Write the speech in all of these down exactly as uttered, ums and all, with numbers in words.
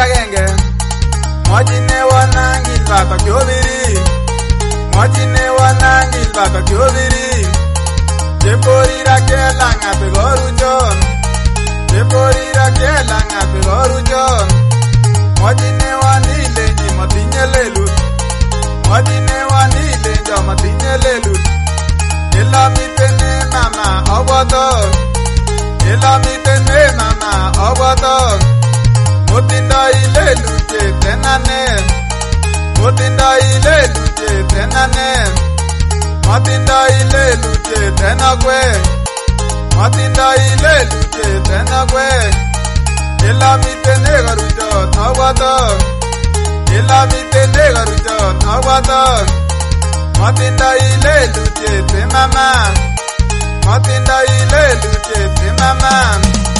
agenge Mwajine wanangil baba kyobiri Mwajine wanangil baba kyobiri Jeporira kela ngape gorujon Jeporira kela ngape gorujon Mwajine wanile ni matinye lelut Mwajine wanile njo matinye lelut Ila mitene mama obodo Ila mitene mama obodo Mutinda ile luche tenane Mutinda ile luche tenane Mutinda ile luche tenakwe Mutinda ile luche tenakwe Ila mitene garujo obodo Ila mitene garujo obodo Mutinda ile luche te mama Mutinda ile luche te mama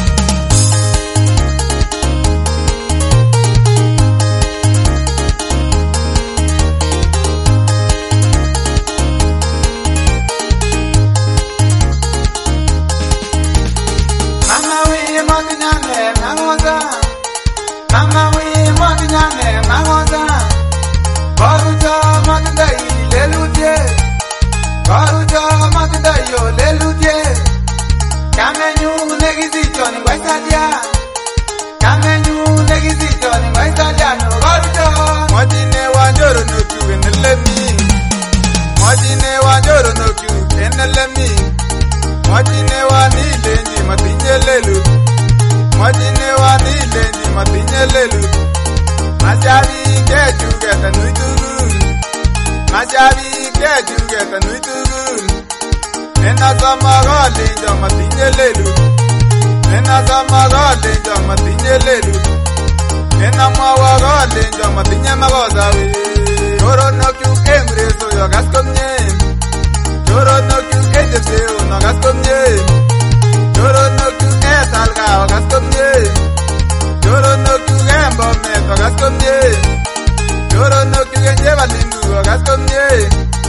Mama we matinyane mangoza Mama we matinyane mangoza Baruja matinda ile luche Baruja matinda yo le luche Kamenyu negizito ni waisalia Kamenyu negizito ni waisalia no baruja Mwajine wanjoro no kiu enelemi Mwajine wanjoro no kiu enelemi Mwajine wanile ni matinye lelu Mwajine wanile ni matinye lelu Majabi keju geta nuitugun Majabi keju geta nuitugun Nena samagali njo matinye lelu Nena samagali njo matinye lelu Nena mawagali njo matinye magozawe Choro no kiu emre so yo gaskomye Choro no kiu ejese uno gaskomye Choro no kiu esalga o gaskomye Choro no kiu embo meto gaskomye Choro no kiu enjeva lingu o gaskomye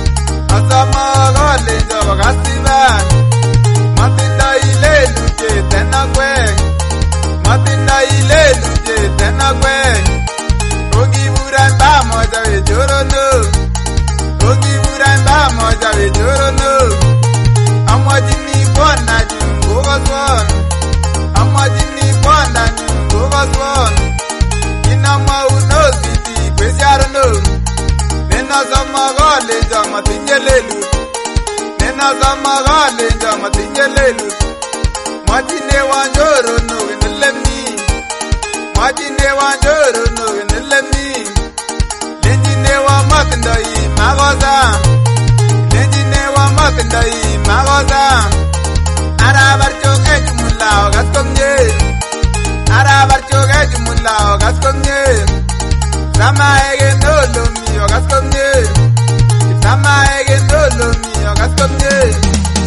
Asama gole njo gasiba Matinda ile luche tenakwe Matinda ile luche tenakwe Ogi buran ba moja we choro no Ogi buran ba moja we choro no Amwajini kwana jungo gaswan Amwajini kwana jungo gaswan Inama unositi kwesiaro no Nena samagale njo matinye lelu Nena samagale njo matinye lelu Mwajine wanjoro no genelemi Mwajine wanjoro no genelemi Lenjine wa matinda i magoza Lenjine wa matinda i magoza Arabar choke jumula o gaskomye Arabar choke jumula o gaskomye Sama ege no lo mío gaskomye Sama ege no lo mío gaskomye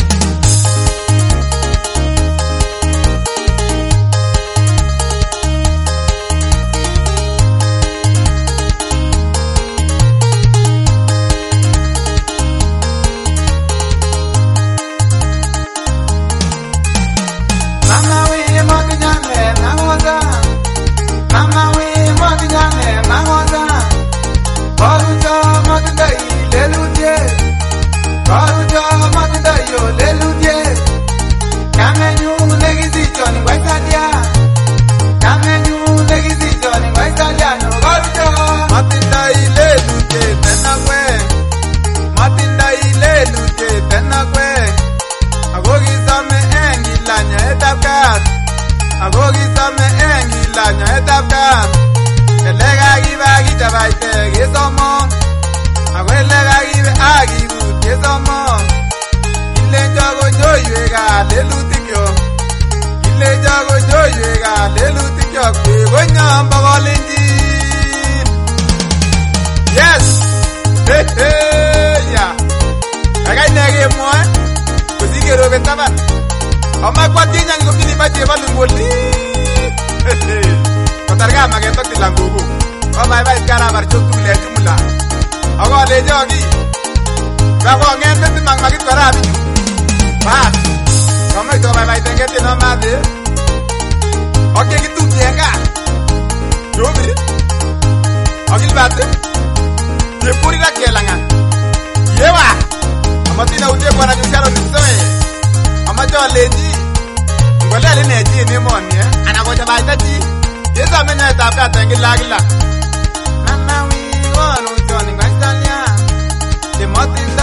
Mama we matinyane mangoza Mama we matinyane mangoza Baruja matinda ile luche Baruja matinda yo le luche Kamenyu negizito ni waisalia Kamenyu negizito ni waisalia no baruja Matinda ile luche tenakwe Matinda ile luche tenakwe Agogi same engi lanya etapkat Agogi same engi lanya etapkat Elega giba gita baite gisomo Agoelega gibe agibu gisomo Ile njogo njoyuega lelutikyo Ile njogo njoyuega lelutikyo Kwego nyamba golinji Yes! Hey hey ya Agay nege mwa Kusigero betaba Oma kwa tinya niko kini bache balungoli Hey hey Kotarga mageto tilangugu Oma iba iskara barchuk tumile jumula Ago le jogi Gago ngente timang magit karabi Baat Kama ito may may tengeti no mati Oke gitu tienga Dobri. Agil bate. Ye puri la kelanga. Yewa. Amatina uje bwana kucharo nisoe. Amacho leji. Ngole le neji ni moni eh. Anagoja baitaji. Yesa menya tapka tengila gila. Mama wi wonu joni ngwastalia. The mountain